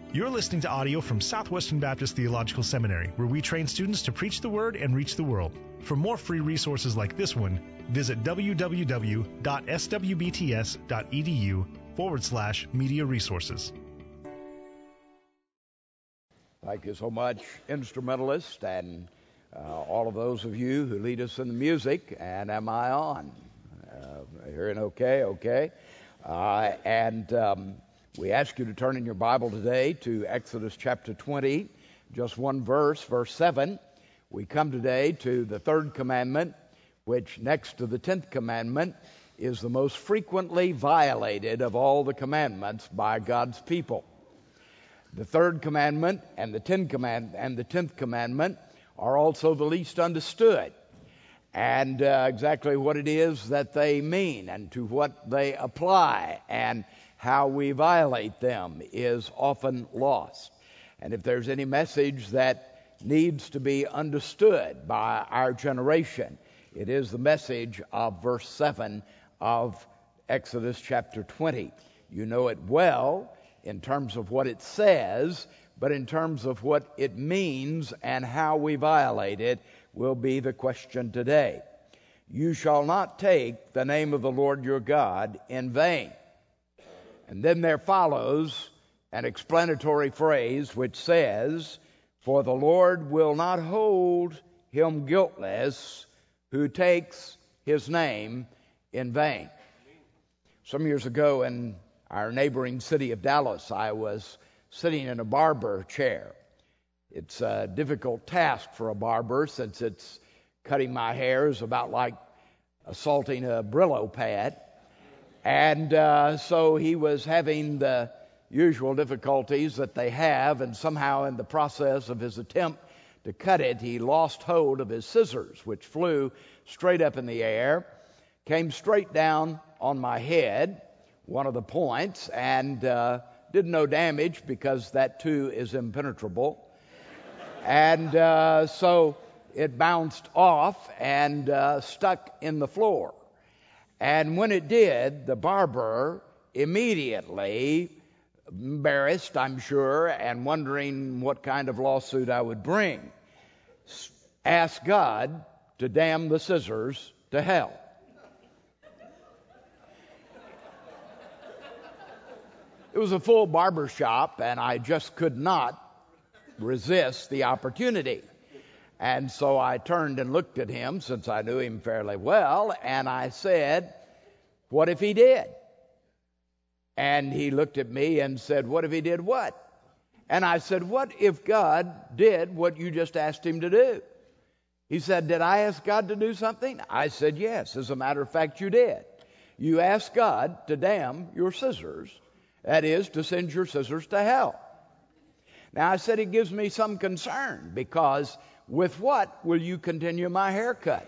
You're listening to audio from Southwestern Baptist Theological Seminary, where we train students to preach the Word and reach the world. For more free resources like this one, visit www.swbts.edu/media resources. Thank you so much, instrumentalists, and all of those of you who lead us in the music. And am I on? Hearing okay. We ask you to turn in your Bible today to Exodus chapter 20, just one verse, verse 7. We come today to the third commandment, which next to the 10th commandment is the most frequently violated of all the commandments by God's people. The third commandment and the 10th commandment are also the least understood, and exactly what it is that they mean and to what they apply and how we violate them is often lost. And if there's any message that needs to be understood by our generation, it is the message of verse 7 of Exodus chapter 20. You know it well in terms of what it says, but in terms of what it means and how we violate it will be the question today. You shall not take the name of the Lord your God in vain. And then there follows an explanatory phrase which says, for the Lord will not hold him guiltless who takes his name in vain. Some years ago in our neighboring city of Dallas, I was sitting in a barber chair. It's a difficult task for a barber since cutting my hair is about like assaulting a Brillo pad. And so he was having the usual difficulties that they have, and somehow in the process of his attempt to cut it, he lost hold of his scissors, which flew straight up in the air, came straight down on my head, one of the points, and did no damage because that too is impenetrable. And so it bounced off and stuck in the floor. And when it did, the barber immediately, embarrassed, I'm sure, and wondering what kind of lawsuit I would bring, asked God to damn the scissors to hell. It was a full barber shop, and I just could not resist the opportunity. And so I turned and looked at him, since I knew him fairly well, and I said, what if he did? And he looked at me and said, what if he did what? And I said, what if God did what you just asked him to do? He said, did I ask God to do something? I said, yes. As a matter of fact, you did. You asked God to damn your scissors. That is, to send your scissors to hell. Now, I said it gives me some concern, because with what will you continue my haircut?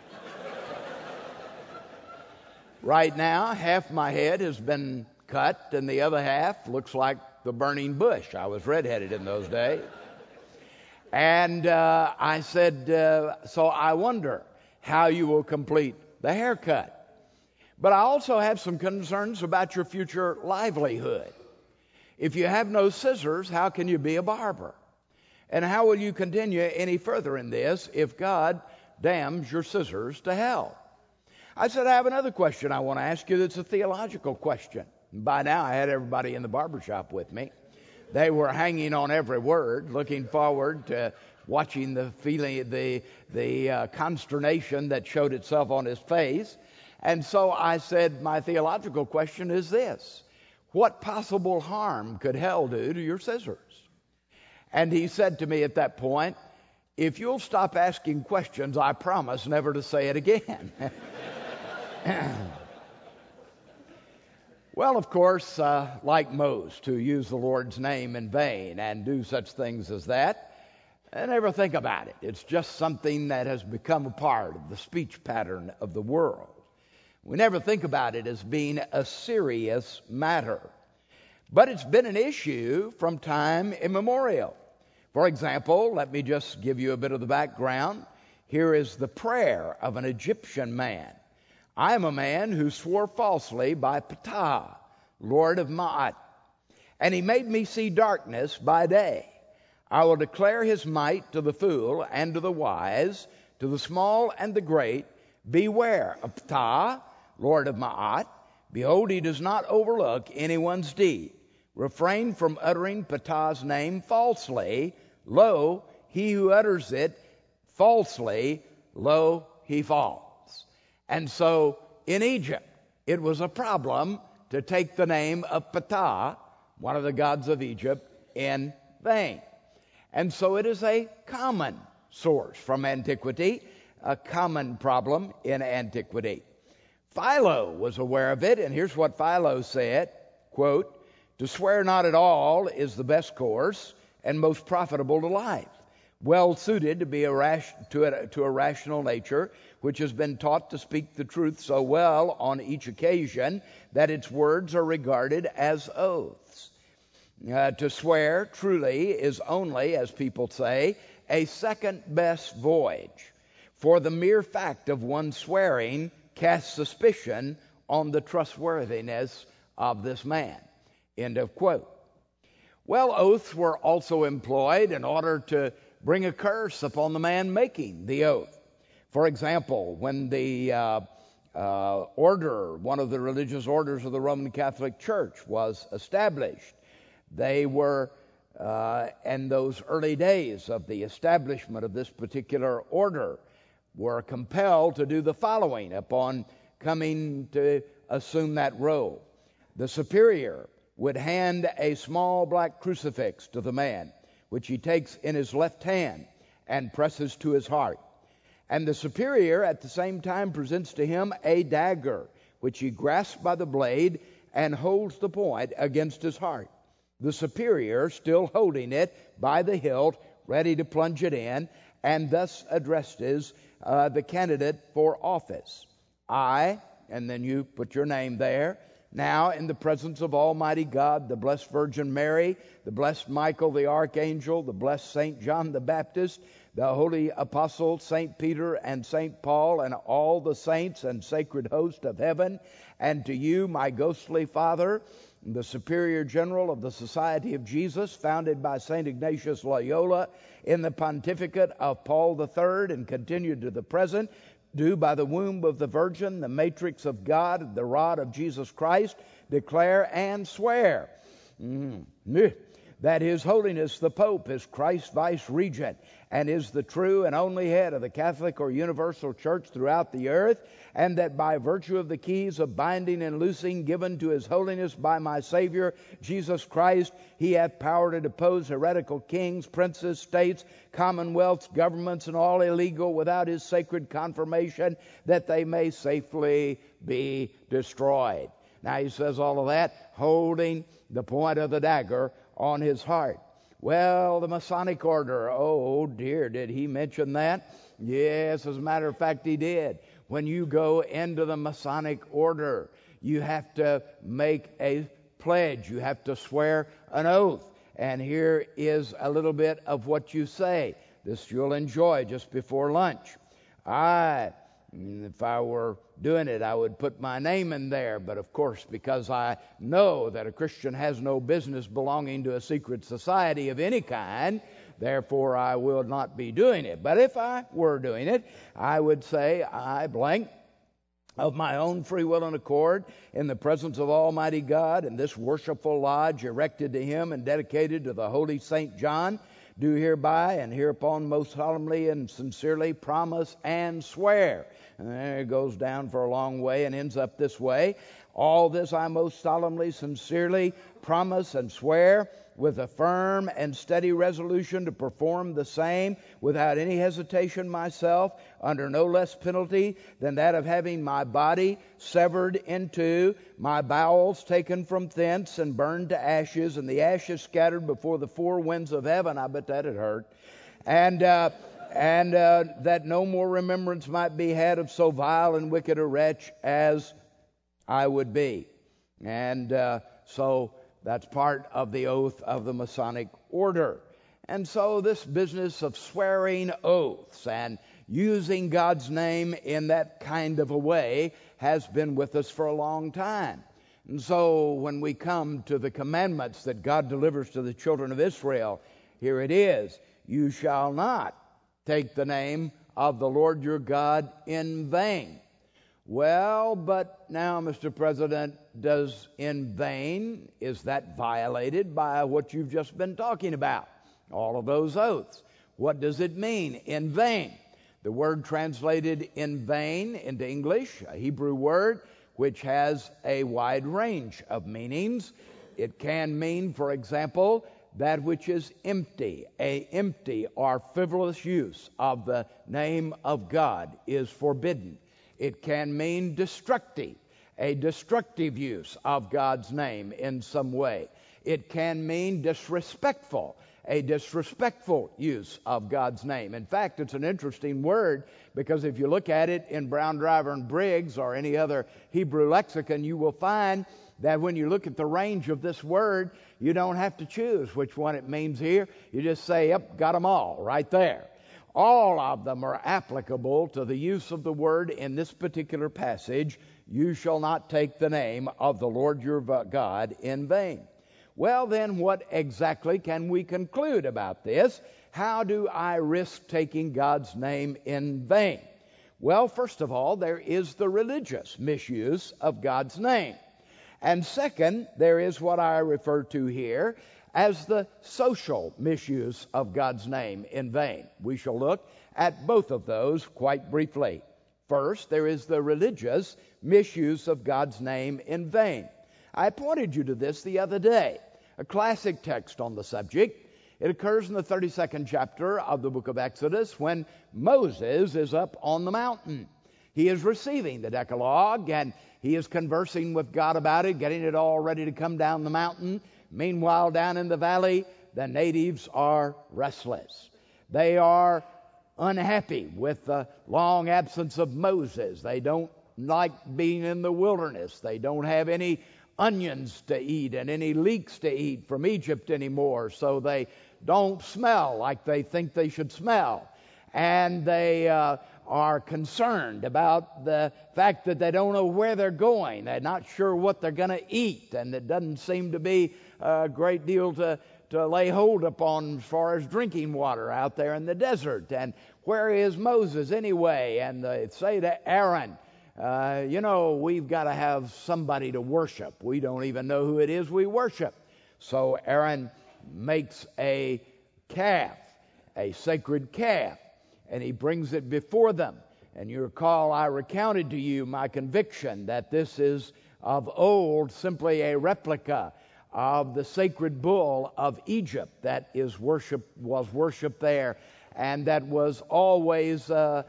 Right now, half my head has been cut, and the other half looks like the burning bush. I was redheaded in those days. And I said, so I wonder how you will complete the haircut. But I also have some concerns about your future livelihood. If you have no scissors, how can you be a barber? And how will you continue any further in this if God damns your scissors to hell? I said, I have another question I want to ask you that's a theological question. And by now, I had everybody in the barbershop with me. They were hanging on every word, looking forward to watching the feeling, the consternation that showed itself on his face. And so I said, my theological question is this: what possible harm could hell do to your scissors? And he said to me at that point, if you'll stop asking questions, I promise never to say it again. Well, of course, like most who use the Lord's name in vain and do such things as that, I never think about it. It's just something that has become a part of the speech pattern of the world. We never think about it as being a serious matter. But it's been an issue from time immemorial. For example, let me just give you a bit of the background. Here is the prayer of an Egyptian man. I am a man who swore falsely by Ptah, Lord of Maat. And he made me see darkness by day. I will declare his might to the fool and to the wise, to the small and the great. Beware of Ptah, Lord of Ma'at. Behold, he does not overlook anyone's deed. Refrain from uttering Ptah's name falsely. Lo, he who utters it falsely, lo, he falls. And so in Egypt, it was a problem to take the name of Ptah, one of the gods of Egypt, in vain. And so it is a common source from antiquity, a common problem in antiquity. Philo was aware of it, and here's what Philo said, quote, "To swear not at all is the best course and most profitable to life, well suited to be to a rational nature, which has been taught to speak the truth so well on each occasion that its words are regarded as oaths. To swear truly is only, as people say, a second best voyage, for the mere fact of one swearing casts suspicion on the trustworthiness of this man." End of quote. Well, oaths were also employed in order to bring a curse upon the man making the oath. For example, when the one of the religious orders of the Roman Catholic Church was established, they were, in those early days of the establishment of this particular order, were compelled to do the following upon coming to assume that role. The superior would hand a small black crucifix to the man, which he takes in his left hand and presses to his heart. And the superior at the same time presents to him a dagger, which he grasps by the blade and holds the point against his heart. The superior still holding it by the hilt, ready to plunge it in, and thus addresses the candidate for office. "I," and then you put your name there, "now in the presence of Almighty God, the blessed Virgin Mary, the blessed Michael the Archangel, the blessed Saint John the Baptist, the holy apostle Saint Peter and Saint Paul, and all the saints and sacred host of heaven, and to you, my ghostly father, the superior general of the Society of Jesus, founded by St. Ignatius Loyola in the pontificate of Paul III and continued to the present, do by the womb of the Virgin, the matrix of God, the rod of Jesus Christ, declare and swear that His Holiness the Pope is Christ's vice-regent and is the true and only head of the Catholic or universal church throughout the earth, and that by virtue of the keys of binding and loosing given to His Holiness by my Savior Jesus Christ, He hath power to depose heretical kings, princes, states, commonwealths, governments, and all illegal without His sacred confirmation, that they may safely be destroyed. Now he says all of that holding the point of the dagger on his heart. Well, the Masonic order, oh dear, did he mention that? Yes, as a matter of fact, he did. When you go into the Masonic order, you have to make a pledge. You have to swear an oath. And here is a little bit of what you say. This you'll enjoy just before lunch. If I were doing it, I would put my name in there. But of course, because I know that a Christian has no business belonging to a secret society of any kind, therefore I will not be doing it. But if I were doing it, I would say, I blank, of my own free will and accord, in the presence of Almighty God, in this worshipful lodge erected to Him and dedicated to the Holy Saint John, do hereby and hereupon most solemnly and sincerely promise and swear. And there it goes down for a long way and ends up this way. All this I most solemnly, sincerely promise and swear, with a firm and steady resolution to perform the same without any hesitation myself, under no less penalty than that of having my body severed in two, my bowels taken from thence and burned to ashes, and the ashes scattered before the four winds of heaven. I bet that'd hurt. And that no more remembrance might be had of so vile and wicked a wretch as I would be. And so that's part of the oath of the Masonic order. And so this business of swearing oaths and using God's name in that kind of a way has been with us for a long time. And so when we come to the commandments that God delivers to the children of Israel, here it is: you shall not take the name of the Lord your God in vain. Well, but now, Mr. President, does in vain, is that violated by what you've just been talking about? All of those oaths. What does it mean, in vain? The word translated in vain into English, a Hebrew word which has a wide range of meanings. It can mean, for example, that which is empty. A empty or frivolous use of the name of God is forbidden. It can mean destructive, a destructive use of God's name in some way. It can mean disrespectful, a disrespectful use of God's name. In fact, it's an interesting word, because if you look at it in Brown, Driver, and Briggs or any other Hebrew lexicon, you will find that when you look at the range of this word, you don't have to choose which one it means here. You just say, yep, got them all right there. All of them are applicable to the use of the word in this particular passage: you shall not take the name of the Lord your God in vain. Well, then, what exactly can we conclude about this? How do I risk taking God's name in vain? Well, first of all, there is the religious misuse of God's name. And second, there is what I refer to here as the social misuse of God's name in vain. We shall look at both of those quite briefly. First, there is the religious misuse of God's name in vain. I pointed you to this the other day, a classic text on the subject. It occurs in the 32nd chapter of the book of Exodus, when Moses is up on the mountain. He is receiving the Decalogue, and he is conversing with God about it, getting it all ready to come down the mountain. Meanwhile, down in the valley, the natives are restless. They are unhappy with the long absence of Moses. They don't like being in the wilderness. They don't have any onions to eat and any leeks to eat from Egypt anymore, so they don't smell like they think they should smell. And they are concerned about the fact that they don't know where they're going. They're not sure what they're going to eat, and it doesn't seem to be a great deal to lay hold upon as far as drinking water out there in the desert. And where is Moses anyway? And they say to Aaron, we've got to have somebody to worship. We don't even know who it is we worship. So Aaron makes a calf, a sacred calf, and he brings it before them. And you recall I recounted to you my conviction that this is of old simply a replica of the sacred bull of Egypt that was worshipped there, and that was always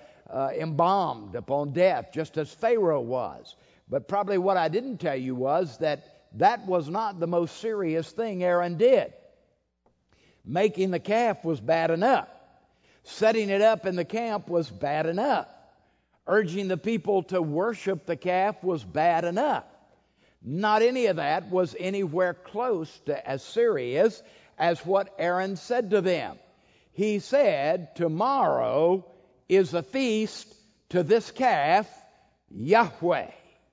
embalmed upon death, just as Pharaoh was. But probably what I didn't tell you was that was not the most serious thing Aaron did. Making the calf was bad enough. Setting it up in the camp was bad enough. Urging the people to worship the calf was bad enough. Not any of that was anywhere close to as serious as what Aaron said to them. He said, tomorrow is a feast to this calf, Yahweh.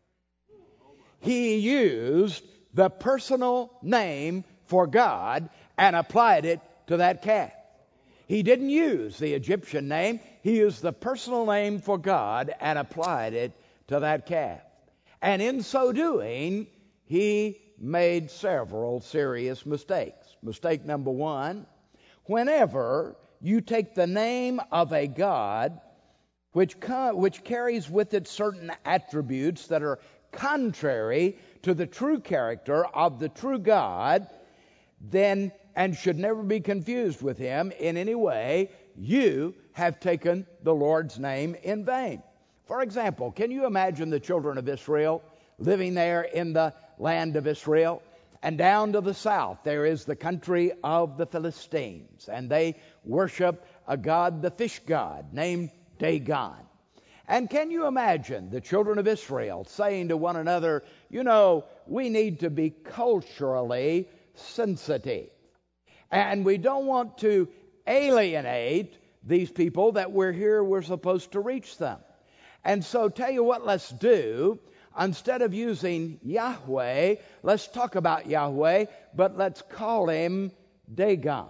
He used the personal name for God and applied it to that calf. He didn't use the Egyptian name. He used the personal name for God and applied it to that calf. And in so doing, he made several serious mistakes. Mistake number one: whenever you take the name of a God which carries with it certain attributes that are contrary to the true character of the true God, then, and should never be confused with him in any way, you have taken the Lord's name in vain. For example, can you imagine the children of Israel living there in the land of Israel? And down to the south, there is the country of the Philistines, and they worship a god, the fish god, named Dagon. And can you imagine the children of Israel saying to one another, we need to be culturally sensitive, and we don't want to alienate these people that we're supposed to reach them. And so tell you what let's do. instead of using Yahweh, let's talk about Yahweh, but let's call him Dagon.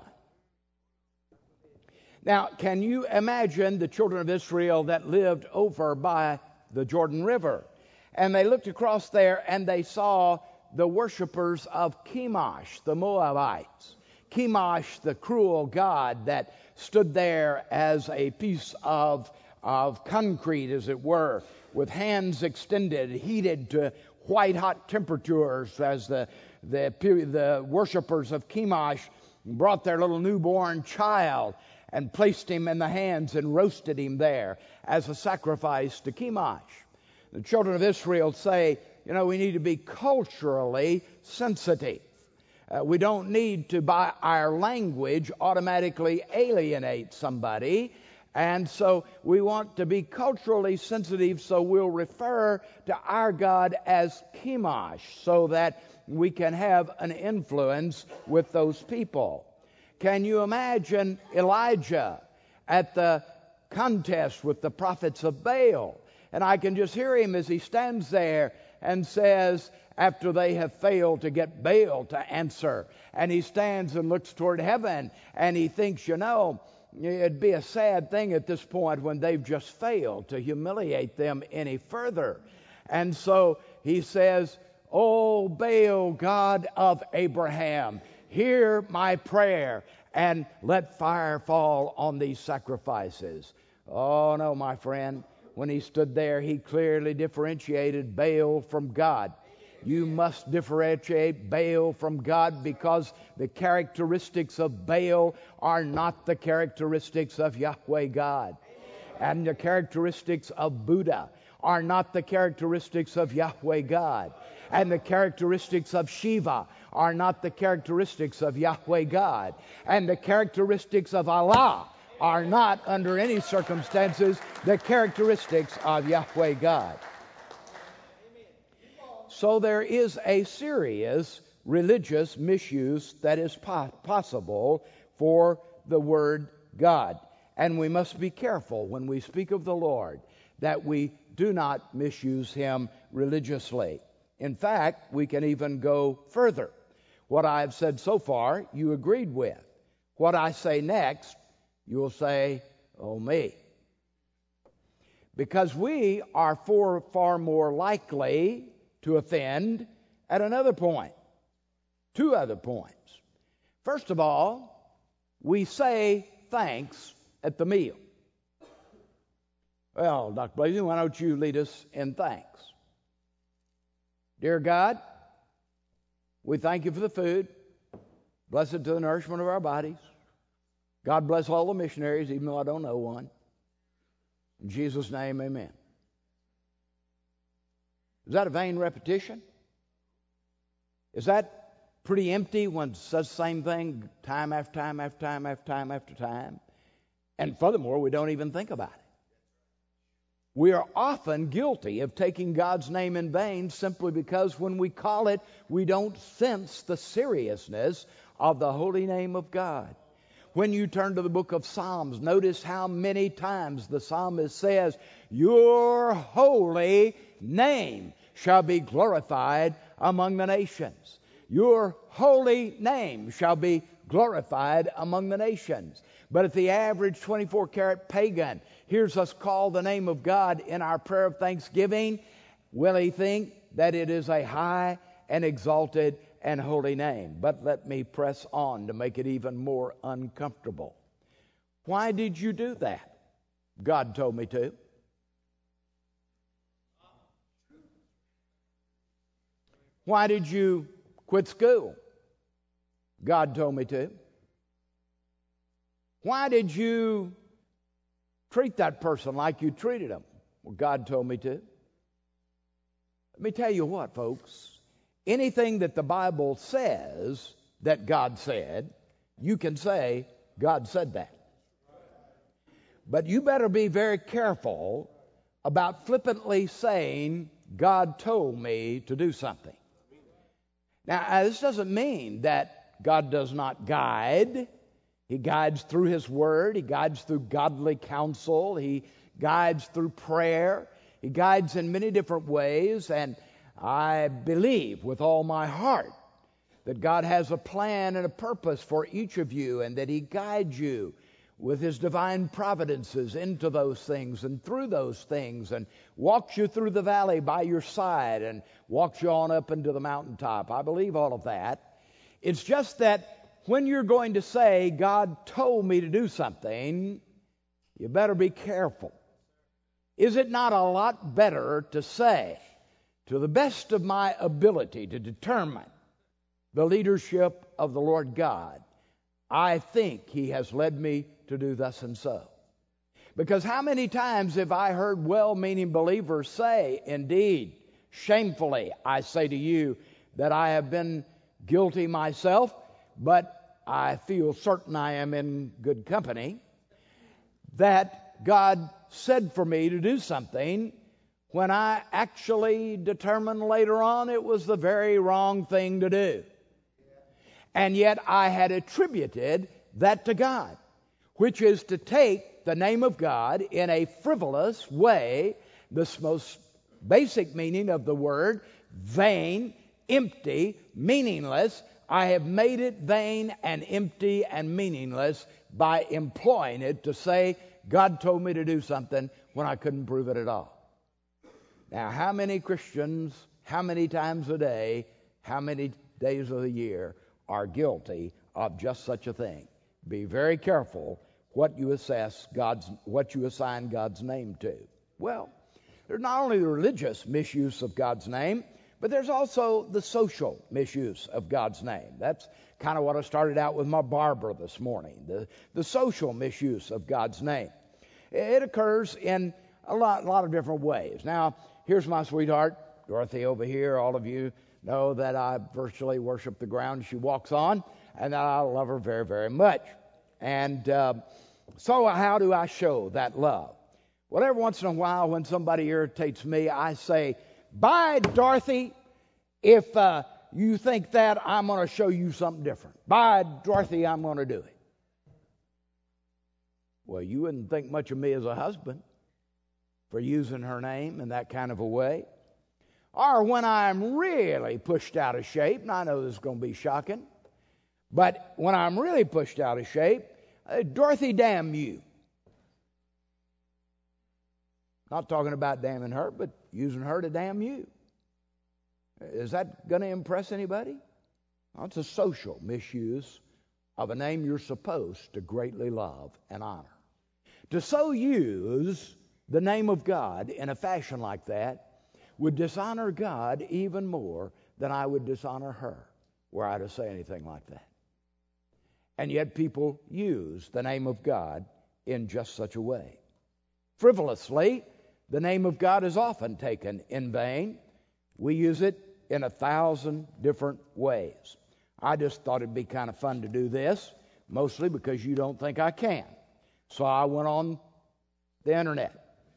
Now, can you imagine the children of Israel that lived over by the Jordan River? And they looked across there and they saw the worshipers of Chemosh, the Moabites. Chemosh, the cruel god that stood there as a piece of concrete, as it were, with hands extended, heated to white-hot temperatures, as the worshipers of Chemosh brought their little newborn child and placed him in the hands and roasted him there as a sacrifice to Chemosh. The children of Israel say, we need to be culturally sensitive. We don't need to, by our language, automatically alienate somebody. And so we want to be culturally sensitive, so we'll refer to our God as Chemosh so that we can have an influence with those people. Can you imagine Elijah at the contest with the prophets of Baal? And I can just hear him as he stands there and says, after they have failed to get Baal to answer, and he stands and looks toward heaven, and he thinks, it'd be a sad thing at this point when they've just failed to humiliate them any further. And so he says, "O Baal, God of Abraham, hear my prayer and let fire fall on these sacrifices." Oh no, my friend. When he stood there, he clearly differentiated Baal from God. You must differentiate Baal from God, because the characteristics of Baal are not the characteristics of Yahweh God. And the characteristics of Buddha are not the characteristics of Yahweh God. And the characteristics of Shiva are not the characteristics of Yahweh God. And the characteristics of Allah are not, under any circumstances, the characteristics of Yahweh God. So there is a serious religious misuse that is possible for the word God. And we must be careful when we speak of the Lord that we do not misuse him religiously. In fact, we can even go further. What I have said so far, you agreed with. What I say next, you will say, "Oh me." Because we are far more likely to offend at another point. Two other points. First of all, we say thanks at the meal. Well, Dr. Blazing, why don't you lead us in thanks? Dear God, we thank you for the food. Bless it to the nourishment of our bodies. God bless all the missionaries, even though I don't know one. In Jesus' name, amen. Is that a vain repetition? Is that pretty empty when it says the same thing time after time after time after time after time? And furthermore, we don't even think about it. We are often guilty of taking God's name in vain simply because when we call it, we don't sense the seriousness of the holy name of God. When you turn to the book of Psalms, notice how many times the psalmist says, "Your holy name shall be glorified among the nations." Your holy name shall be glorified among the nations. But if the average 24-karat pagan hears us call the name of God in our prayer of thanksgiving, will he think that it is a high and exalted and holy name? But let me press on to make it even more uncomfortable. Why did you do that? God told me to. Why did you quit school? God told me to. Why did you treat that person like you treated them? Well, God told me to. Let me tell you what, folks. Anything that the Bible says that God said, you can say, God said that. But you better be very careful about flippantly saying, God told me to do something. Now, this doesn't mean that God does not guide. He guides through His Word. He guides through godly counsel. He guides through prayer. He guides in many different ways, and I believe with all my heart that God has a plan and a purpose for each of you, and that He guides you with His divine providences into those things and through those things, and walks you through the valley by your side and walks you on up into the mountaintop. I believe all of that. It's just that when you're going to say, God told me to do something, you better be careful. Is it not a lot better to say, to the best of my ability to determine the leadership of the Lord God, I think He has led me to do thus and so? Because how many times have I heard well-meaning believers say, indeed, shamefully, I say to you that I have been guilty myself, but I feel certain I am in good company, that God said for me to do something when I actually determined later on it was the very wrong thing to do. And yet I had attributed that to God, which is to take the name of God in a frivolous way, the most basic meaning of the word, vain, empty, meaningless. I have made it vain and empty and meaningless by employing it to say, God told me to do something when I couldn't prove it at all. Now, how many Christians, how many times a day, how many days of the year are guilty of just such a thing? Be very careful what you assign God's name to. Well, there's not only the religious misuse of God's name, but there's also the social misuse of God's name. That's kind of what I started out with my barber this morning, the social misuse of God's name. It occurs in a lot of different ways. Now, here's my sweetheart, Dorothy over here. All of you know that I virtually worship the ground she walks on, and that I love her very, very much. And so how do I show that love? Well, every once in a while when somebody irritates me, I say, bye, Dorothy. If you think that, I'm going to show you something different. Bye, Dorothy, I'm going to do it. Well, you wouldn't think much of me as a husband for using her name in that kind of a way. Or when I'm really pushed out of shape, and I know this is going to be shocking, but when I'm really pushed out of shape, Dorothy, damn you. Not talking about damning her, but using her to damn you. Is that going to impress anybody? Well, it's a social misuse of a name you're supposed to greatly love and honor. To so use the name of God in a fashion like that would dishonor God even more than I would dishonor her were I to say anything like that. And yet people use the name of God in just such a way. Frivolously, the name of God is often taken in vain. We use it in 1,000 different ways. I just thought it'd be kind of fun to do this, mostly because you don't think I can. So I went on the internet.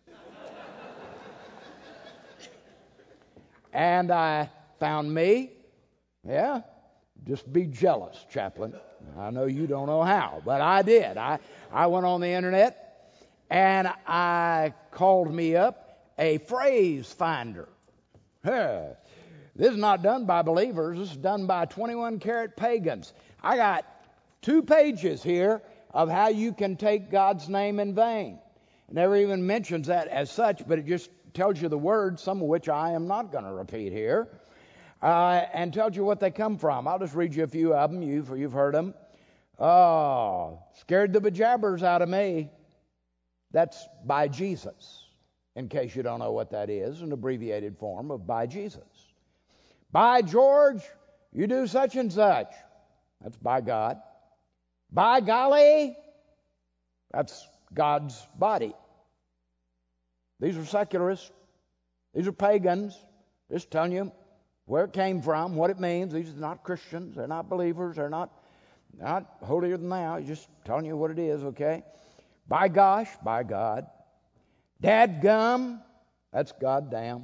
And I found me. Yeah, just be jealous, chaplain. I know you don't know how, but I did. I went on the internet and I called me up a phrase finder. This is not done by believers. This is done by 21-carat pagans. I got 2 pages here of how you can take God's name in vain. It never even mentions that as such, but it just tells you the words, some of which I am not going to repeat here, and tells you what they come from. I'll just read you a few of them. You've heard them. Oh, scared the bejabbers out of me. That's by Jesus, in case you don't know what that is, an abbreviated form of by Jesus. By George, you do such and such. That's by God. By golly, that's God's body. These are secularists. These are pagans. Just telling you where it came from, what it means. These are not Christians. They're not believers. They're not holier than thou. Just telling you what it is, okay? By gosh, by God. Dadgum, that's goddamn.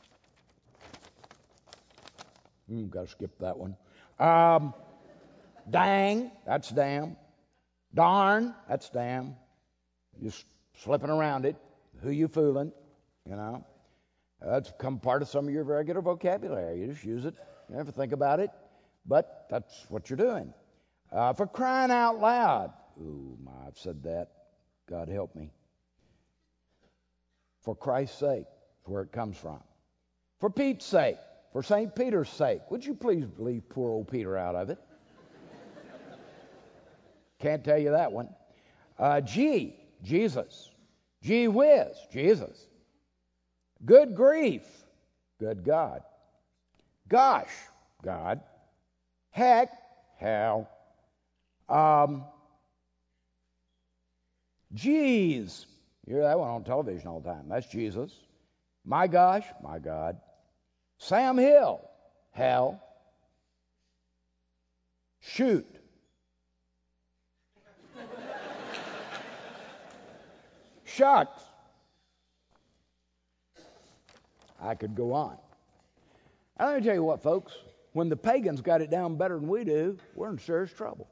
Got to skip that one. Dang, that's damn. Darn, that's damn. Just slipping around it. Who you fooling, you know? That's become part of some of your regular vocabulary. You just use it. You never think about it, but that's what you're doing. For crying out loud. Ooh, I've said that. God help me. For Christ's sake, is where it comes from. For Pete's sake, for St. Peter's sake. Would you please leave poor old Peter out of it? Can't tell you that one. Jesus. Gee whiz, Jesus. Good grief, good God. Gosh, God. Heck, hell. Geez. You hear that one on television all the time. That's Jesus. My gosh, my God. Sam Hill, hell. Shoot. Shucks. I could go on. And let me tell you what, folks. When the pagans got it down better than we do, we're in serious trouble.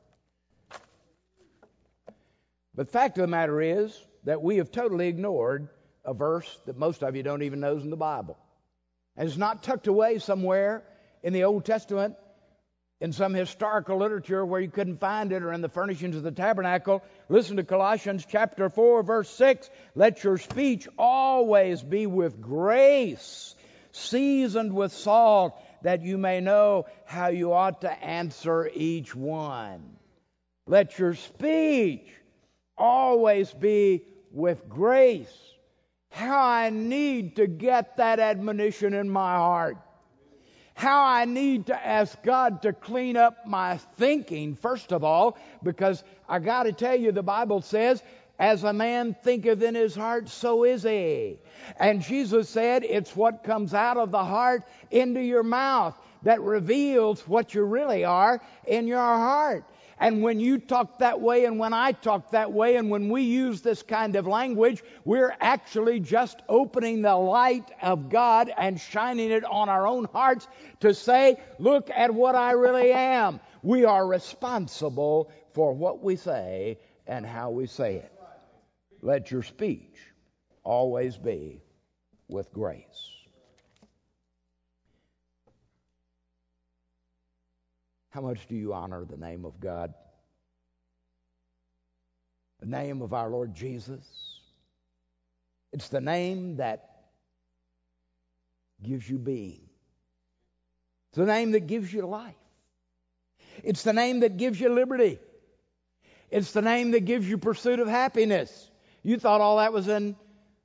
But the fact of the matter is that we have totally ignored a verse that most of you don't even know is in the Bible. And it's not tucked away somewhere in the Old Testament in some historical literature where you couldn't find it, or in the furnishings of the tabernacle. Listen to Colossians chapter 4, verse 6. Let your speech always be with grace, seasoned with salt, that you may know how you ought to answer each one. Let your speech always be with grace. How I need to get that admonition in my heart. How I need to ask God to clean up my thinking, first of all, because I got to tell you, the Bible says, as a man thinketh in his heart, so is he. And Jesus said, it's what comes out of the heart into your mouth that reveals what you really are in your heart. And when you talk that way, and when I talk that way, and when we use this kind of language, we're actually just opening the light of God and shining it on our own hearts to say, look at what I really am. We are responsible for what we say and how we say it. Let your speech always be with grace. How much do you honor the name of God? The name of our Lord Jesus. It's the name that gives you being. It's the name that gives you life. It's the name that gives you liberty. It's the name that gives you pursuit of happiness. You thought all that was in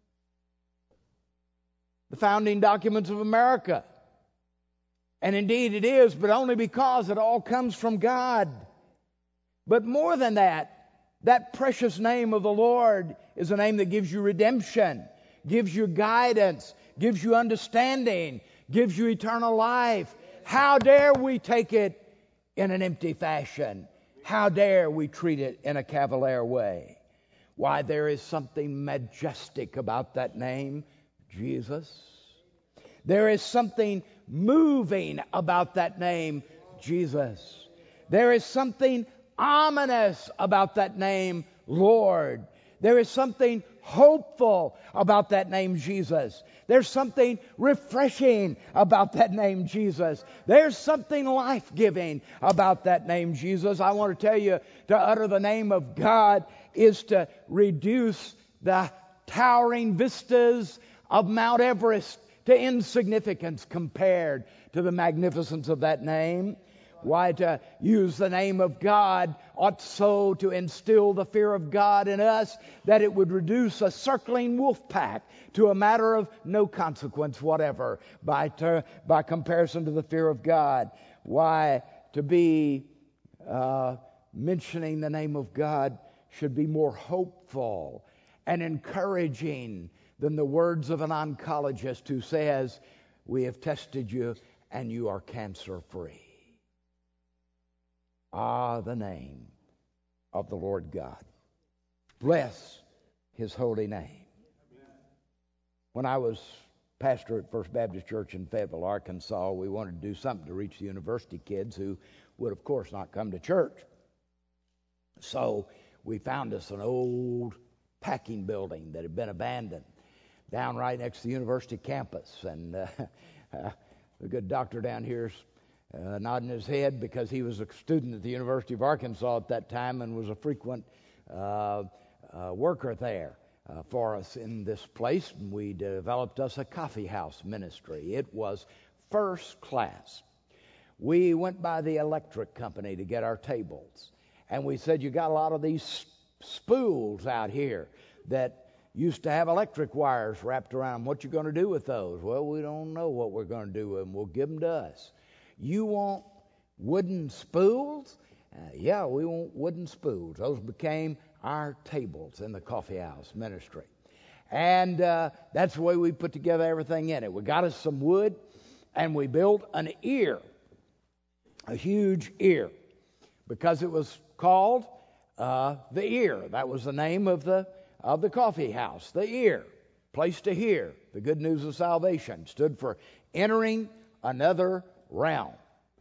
the founding documents of America. And indeed it is, but only because it all comes from God. But more than that, that precious name of the Lord is a name that gives you redemption, gives you guidance, gives you understanding, gives you eternal life. How dare we take it in an empty fashion? How dare we treat it in a cavalier way? Why, there is something majestic about that name, Jesus. There is something moving about that name, Jesus. There is something ominous about that name, Lord. There is something hopeful about that name, Jesus. There's something refreshing about that name, Jesus. There's something life-giving about that name, Jesus. I want to tell you, to utter the name of God is to reduce the towering vistas of Mount Everest to insignificance compared to the magnificence of that name. Why, to use the name of God ought so to instill the fear of God in us that it would reduce a circling wolf pack to a matter of no consequence whatever by comparison to the fear of God. Why, to be mentioning the name of God should be more hopeful and encouraging than the words of an oncologist who says, we have tested you and you are cancer-free. Ah, the name of the Lord God. Bless His holy name. When I was pastor at First Baptist Church in Fayetteville, Arkansas, we wanted to do something to reach the university kids who would, of course, not come to church. So we found us an old packing building that had been abandoned. down right next to the university campus. And the good doctor down here's nodding his head because he was a student at the University of Arkansas at that time and was a frequent worker there for us in this place. And we developed us a coffee house ministry. It was first class. We went by the electric company to get our tables. And we said, you got a lot of these spools out here that used to have electric wires wrapped around them. What you going to do with those? Well, we don't know what we're going to do with them. We'll give them to us. You want wooden spools? Yeah, we want wooden spools. Those became our tables in the coffee house ministry. And that's the way we put together everything in it. We got us some wood, and we built an ear, a huge ear, because it was called the ear. That was the name of the coffee house. The ear, place to hear the good news of salvation, stood for entering another realm.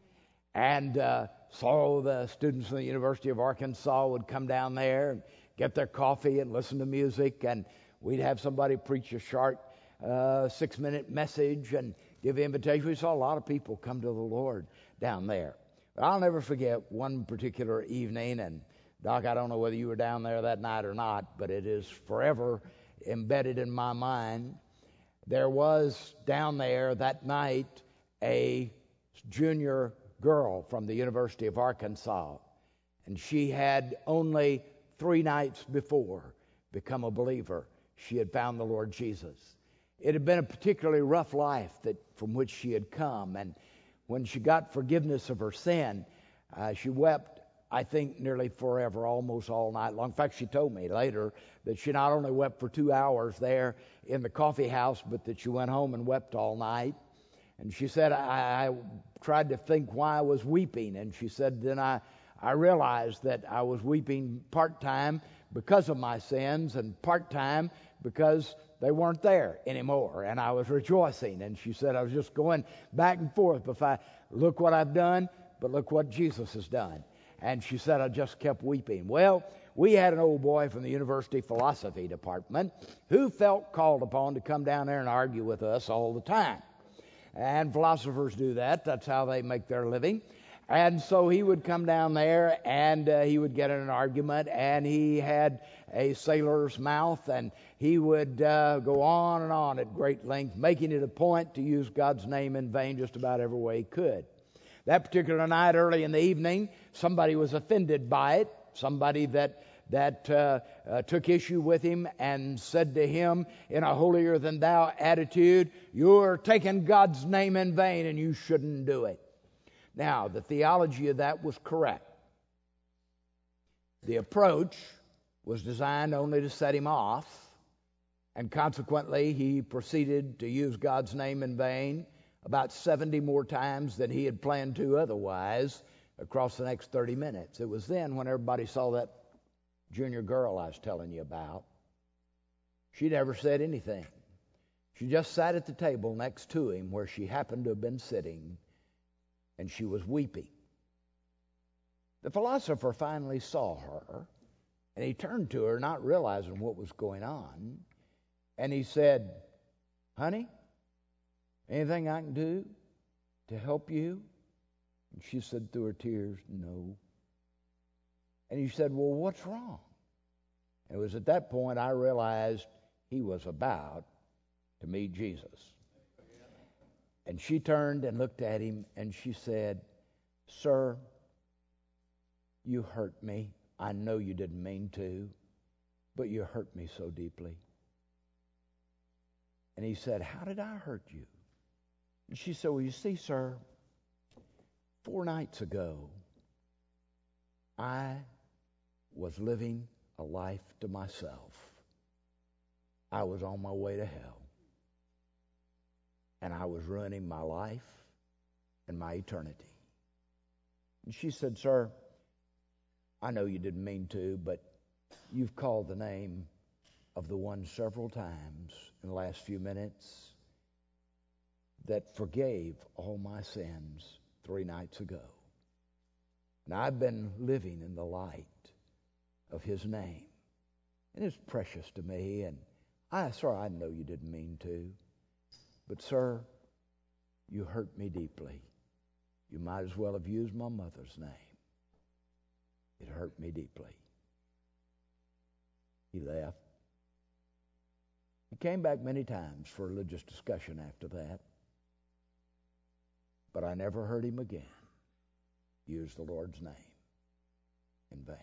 And so the students from the University of Arkansas would come down there and get their coffee and listen to music, and we'd have somebody preach a short 6-minute message and give invitation. We saw a lot of people come to the Lord down there. But I'll never forget one particular evening, and Doc, I don't know whether you were down there that night or not, but it is forever embedded in my mind. There was down there that night a junior girl from the University of Arkansas, and she had only 3 nights before become a believer. She had found the Lord Jesus. It had been a particularly rough life from which she had come, and when she got forgiveness of her sin, she wept, I think, nearly forever, almost all night long. In fact, she told me later that she not only wept for 2 hours there in the coffee house, but that she went home and wept all night. And she said, I tried to think why I was weeping. And she said, then I realized that I was weeping part-time because of my sins and part-time because they weren't there anymore. And I was rejoicing. And she said, I was just going back and forth. If I look what I've done, but look what Jesus has done. And she said, I just kept weeping. Well, we had an old boy from the university philosophy department who felt called upon to come down there and argue with us all the time. And philosophers do that. That's how they make their living. And so he would come down there and he would get in an argument, and he had a sailor's mouth, and he would go on and on at great length, making it a point to use God's name in vain just about every way he could. That particular night, early in the evening, somebody was offended by it, somebody that took issue with him and said to him in a holier-than-thou attitude, you're taking God's name in vain and you shouldn't do it. Now, the theology of that was correct. The approach was designed only to set him off, and consequently he proceeded to use God's name in vain about 70 more times than he had planned to otherwise across the next 30 minutes. It was then when everybody saw that junior girl I was telling you about. She never said anything. She just sat at the table next to him where she happened to have been sitting, and she was weeping. The philosopher finally saw her, and he turned to her, not realizing what was going on, and he said, honey, anything I can do to help you? And she said through her tears, no. And he said, well, what's wrong? And it was at that point I realized he was about to meet Jesus. And she turned and looked at him, and she said, sir, you hurt me. I know you didn't mean to, but you hurt me so deeply. And he said, how did I hurt you? And she said, well, you see, sir, 4 nights ago, I was living a life to myself. I was on my way to hell. And I was ruining my life and my eternity. And she said, sir, I know you didn't mean to, but you've called the name of the one several times in the last few minutes that forgave all my sins 3 nights ago. And I've been living in the light of his name. And it's precious to me, and Sir, I know you didn't mean to, but sir, you hurt me deeply. You might as well have used my mother's name. It hurt me deeply. He left. He came back many times for religious discussion after that, but I never heard him again use the Lord's name in vain.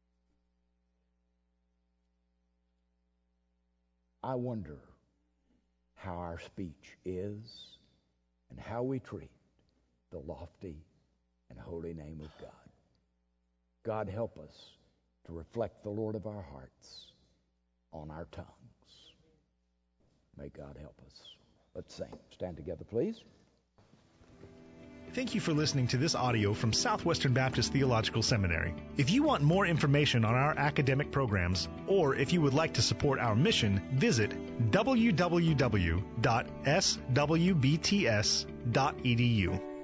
I wonder how our speech is and how we treat the lofty and holy name of God. God, help us to reflect the Lord of our hearts on our tongues. May God help us. Let's sing. Stand together, please. Thank you for listening to this audio from Southwestern Baptist Theological Seminary. If you want more information on our academic programs, or if you would like to support our mission, visit www.swbts.edu.